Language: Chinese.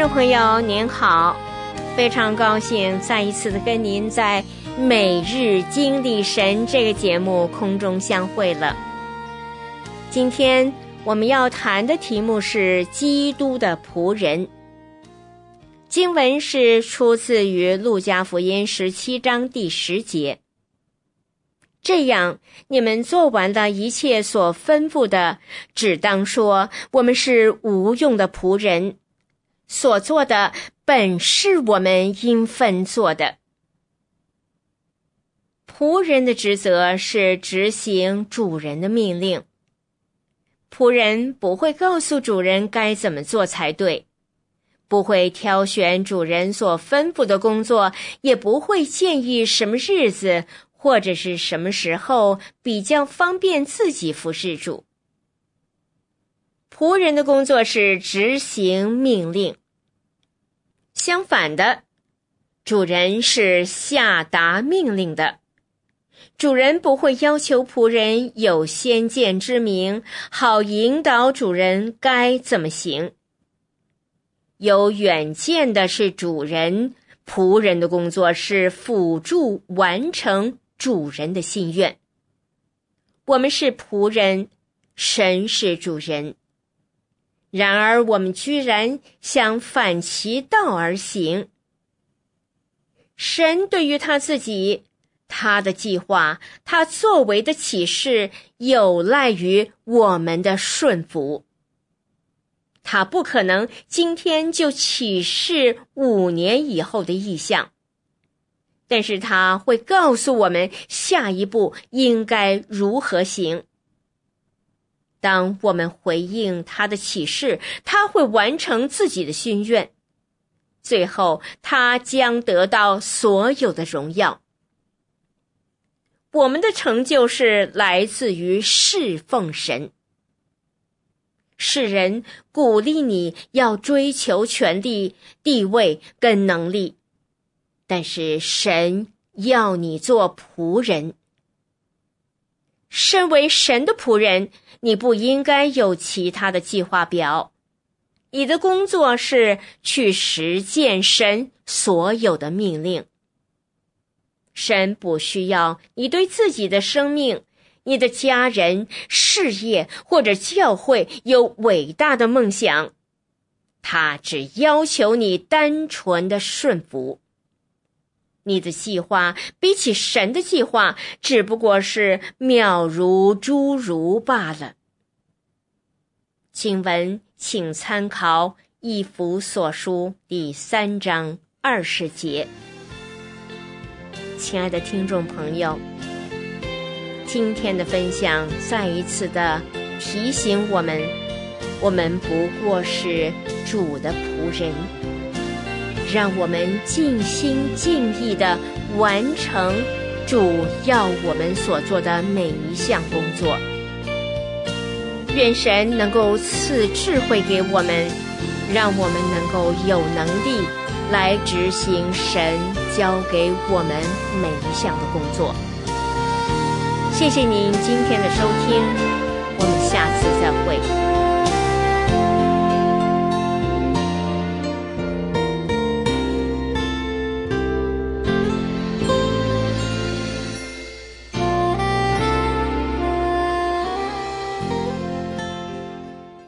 众朋友您好，非常高兴再一次的跟您在每日经历神这个节目空中相会了。今天我们要谈的题目是基督的仆人。经文是出自于路加福音17章第10节。这样，你们做完了一切所吩咐的，只当说我们是无用的仆人，所做的本是我们应分做的。仆人的职责是执行主人的命令。仆人不会告诉主人该怎么做才对，不会挑选主人所吩咐的工作，也不会建议什么日子或者是什么时候比较方便自己服侍主。仆人的工作是执行命令。相反的，主人是下达命令的。主人不会要求仆人有先见之明，好引导主人该怎么行。有远见的是主人，仆人的工作是辅助完成主人的心愿。我们是仆人，神是主人。然而我们居然想反其道而行。神对于他自己，他的计划，他作为的启示，有赖于我们的顺服。他不可能今天就启示5年以后的意象，但是他会告诉我们下一步应该如何行。当我们回应他的启示，他会完成自己的心愿，最后他将得到所有的荣耀。我们的成就是来自于侍奉神。世人鼓励你要追求权力、地位跟能力，但是神要你做仆人。身为神的仆人，你不应该有其他的计划表。你的工作是去实践神所有的命令。神不需要你对自己的生命、你的家人、事业或者教会有伟大的梦想，他只要求你单纯的顺服。你的计划比起神的计划，只不过是渺如侏儒罢了。经文请参考以弗所书第3章20节。亲爱的听众朋友，今天的分享再一次的提醒我们，我们不过是主的仆人。让我们尽心尽意地完成主要我们所做的每一项工作。愿神能够赐智慧给我们，让我们能够有能力来执行神交给我们每一项的工作。谢谢您今天的收听，我们下次再会。